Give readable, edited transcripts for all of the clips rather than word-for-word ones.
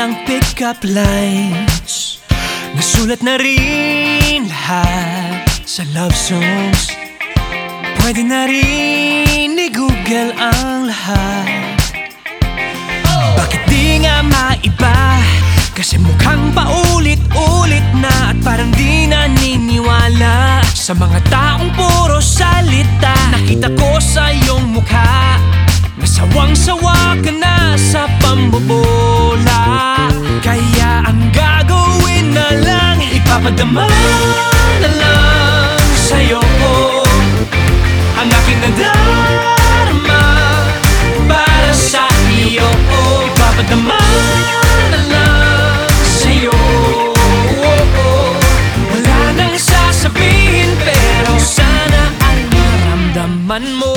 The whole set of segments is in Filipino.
ng pick-up lines. Nasulat na rin lahat sa love songs. Pwede na rin i-google ang lahat. Bakit di nga maiba? Kasi mukhang paulit-ulit na at parang di naniniwala sa mga taong puro salita. Nakita ko sa iyong mukha, nasawang-sawa ka na sa pambobola. Kaya ang gagawin na lang, ipapadama na lang sa'yo ang aking nadarama para sa iyo. Ipapadama na lang sa'yo. Wala nang sasabihin pero sana ay maramdaman mo.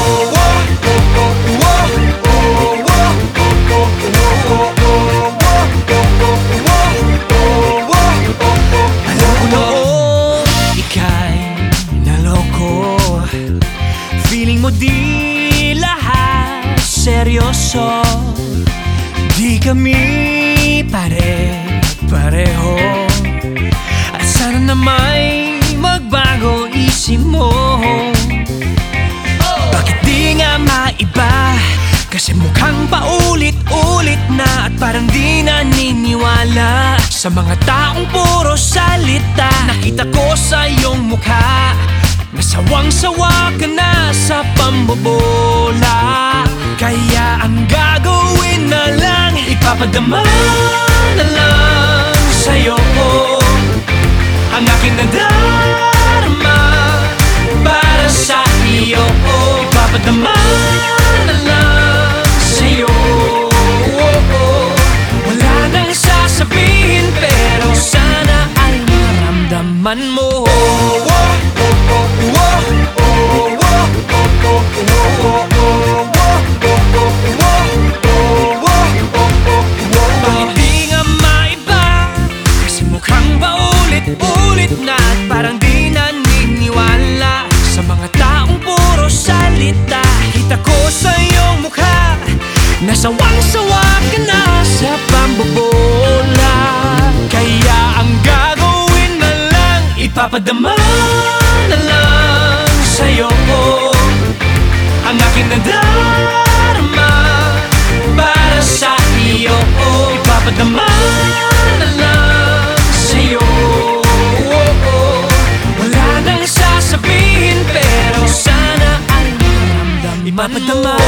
Alam ko noon ika'y naloko. Feeling mo di lahat seryoso. Di kami pare-pareho. At sana na may magbago isip mo. Bakit di nga maiba? Kasi mukhang paulit-ulit na at parang di naniniwala sa mga taong puro salita. Nakita ko sa iyong mukha, nasawang-sawa ka na sa pambobola. Kaya ang gagawin na lang, ipapadama na lang sa'yo ang aking nadarama para sa iyo. Ipapadama na lang sa'yo. Wala nang sasabihin pero sana ay maramdaman mo. Bakit di nga maiba? Kasi mukhang paulit-ulit na at parang di naniniwala sa mga taong puro salita. Kita ko sa iyong mukha, nasawang-sawa ka na sa pambobola. Kaya ang gagawin na lang, ipapadama na lang sa'yo ang aking nadarama para sa iyo. Ipapadama na lang sa'yo. Wala nang sasabihin pero sana ay maramdaman mo. Ipapadama